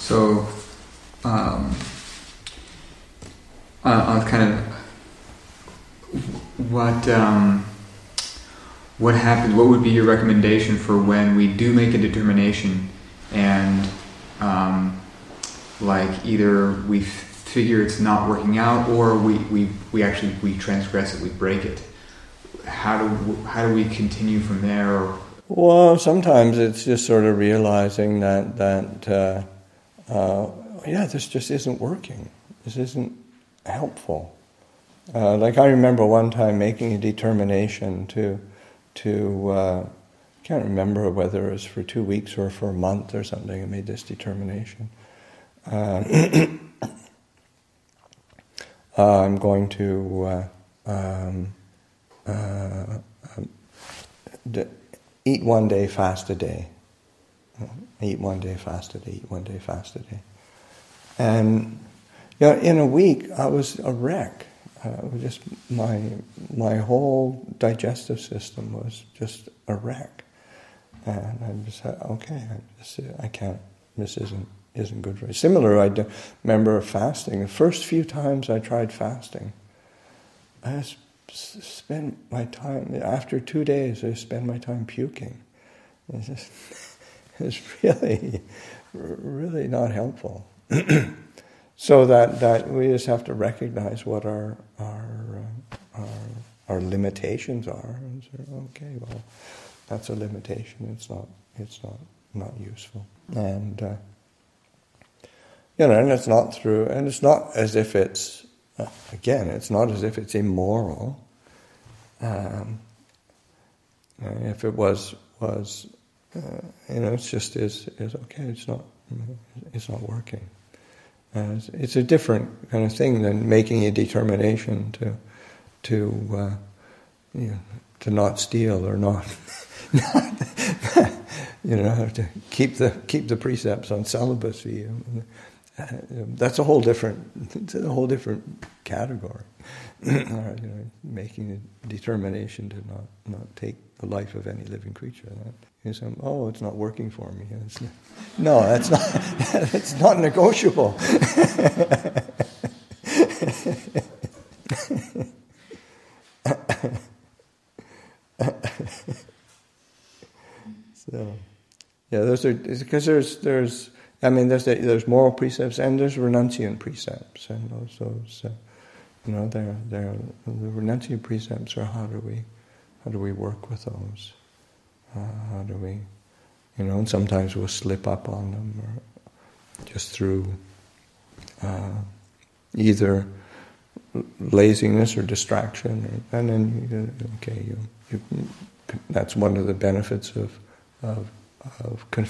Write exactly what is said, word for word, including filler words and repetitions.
So, um, on, on kind of what um, what happens, what would be your recommendation for when we do make a determination and um, like either we f- figure it's not working out or we, we, we actually we transgress it, we break it. How do how do we continue from there? Well, sometimes it's just sort of realizing that that uh, uh, yeah, this just isn't working. This isn't helpful. Uh, like I remember one time making a determination to to uh, I can't remember whether it was for two weeks or for a month or something. I made this determination. Uh, I'm going to uh, um, uh, um, d- eat one day, fast a day. Eat one day, fast a day. Eat one day, fast a day. And you know, in a week, I was a wreck. Uh, it was just my my whole digestive system was just a wreck, and I just said, okay, I, just, I can't. This isn't isn't good for me. Similar, I do, remember fasting. The first few times I tried fasting, I just spent my time after two days. I spent my time puking. It's just it's really really not helpful. So that, that we just have to recognize what our our uh, our, our limitations are, and say, okay, well, that's a limitation. It's not it's not not useful, and uh, you know, and it's not through, and it's not as if it's uh, again, it's not as if it's immoral. Um, if it was was uh, you know, it's just is is okay. It's not it's not working. Uh, it's, it's a different kind of thing than making a determination to, to, uh, you know, to not steal or not, you know, to keep the keep the precepts on celibacy. Uh, that's a whole different, it's a whole different category. Or, you know, making a determination to not, not take the life of any living creature. That is, um, oh, it's not working for me. It's not, no, that's not. It's not negotiable. So, yeah, those are because there's there's. I mean, there's there's moral precepts and there's renunciant precepts, and those those. Uh, You know, they're, they're, the renunciant precepts are how do we, how do we work with those? Uh, how do we, you know, and sometimes we'll slip up on them, or just through uh, either laziness or distraction, or, and then you, okay, you, you, that's one of the benefits of of, of